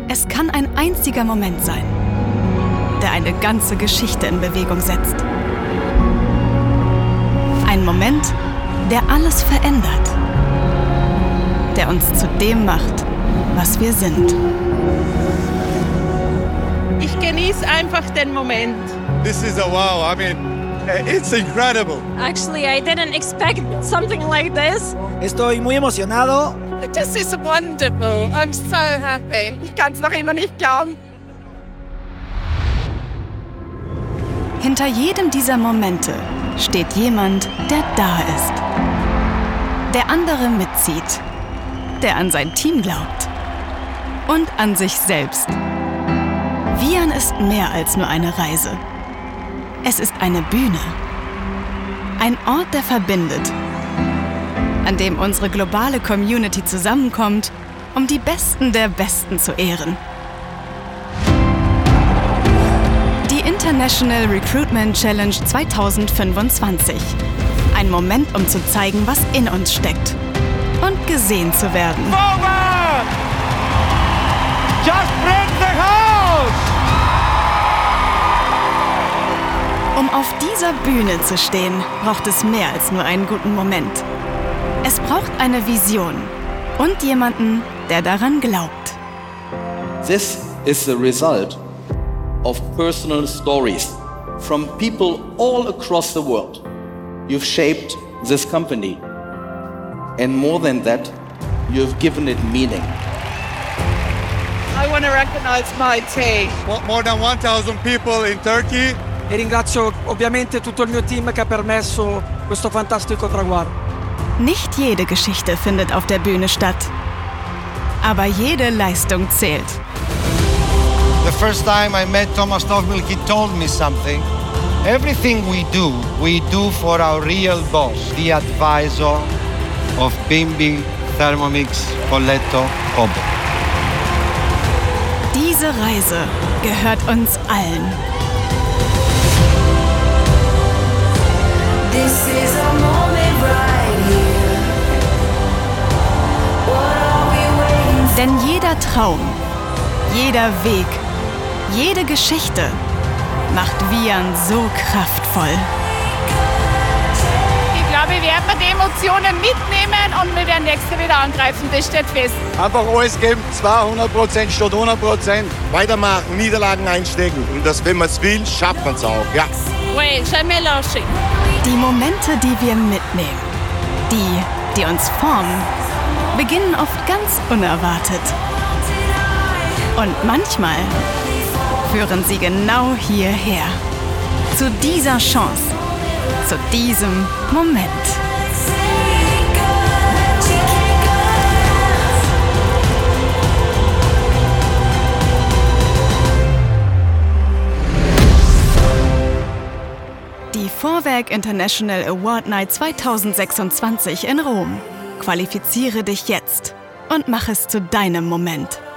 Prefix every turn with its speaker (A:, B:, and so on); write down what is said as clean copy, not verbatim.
A: Es kann ein einziger Moment sein, der eine ganze Geschichte in Bewegung setzt. Ein Moment, der alles verändert, der uns zu dem macht, was wir sind.
B: Ich genieße einfach den Moment.
C: This is a wow. I mean, it's incredible.
D: Actually, I didn't expect something like this.
E: Estoy muy emocionado.
B: This is wonderful. I'm so happy. Ich kann es noch immer nicht glauben.
A: Hinter jedem dieser Momente steht jemand, der da ist, der andere mitzieht, der an sein Team glaubt und an sich selbst. Vian ist mehr als nur eine Reise. Es ist eine Bühne, ein Ort, der verbindet, an dem unsere globale Community zusammenkommt, um die Besten der Besten zu ehren. Die International Recruitment Challenge 2025. Ein Moment, um zu zeigen, was in uns steckt und gesehen zu werden.
C: Forward! Just break the house!
A: Um auf dieser Bühne zu stehen, braucht es mehr als nur einen guten Moment. Es braucht eine Vision und jemanden, der daran glaubt.
F: This is the result of personal stories from people all across the world. You've shaped this company. And more than that, you've given it meaning.
B: I want to recognize my team.
C: More than 1,000 people in Turkey.
E: E ringrazio ovviamente tutto il mio team che ha permesso questo fantastico traguardo.
A: Nicht jede Geschichte findet auf der Bühne statt. Aber jede Leistung zählt.
G: The first time I met Thomas Tuchel, he told me something. Everything we do for our real boss, the advisor of Bimbi, Thermomix, Colletto, Kobo.
A: Diese Reise gehört uns allen.
H: This is a moment right here. What are we waiting for?
A: Denn jeder Traum, jeder Weg, jede Geschichte macht Vian so kraftvoll.
B: Ich glaube, wir werden die Emotionen mitnehmen und wir werden nächste wieder angreifen. Das steht fest.
C: Einfach alles geben, 200% statt 100%. Weitermachen, Niederlagen einstecken. Und das, wenn man es will, schafft man es auch. Ja.
B: Oui, jamais lâcher.
A: Die Momente, die wir mitnehmen, die uns formen, beginnen oft ganz unerwartet. Und manchmal führen sie genau hierher. Zu dieser Chance, zu diesem Moment. Die Vorwerk International Award Night 2026 in Rom. Qualifiziere dich jetzt und mach es zu deinem Moment.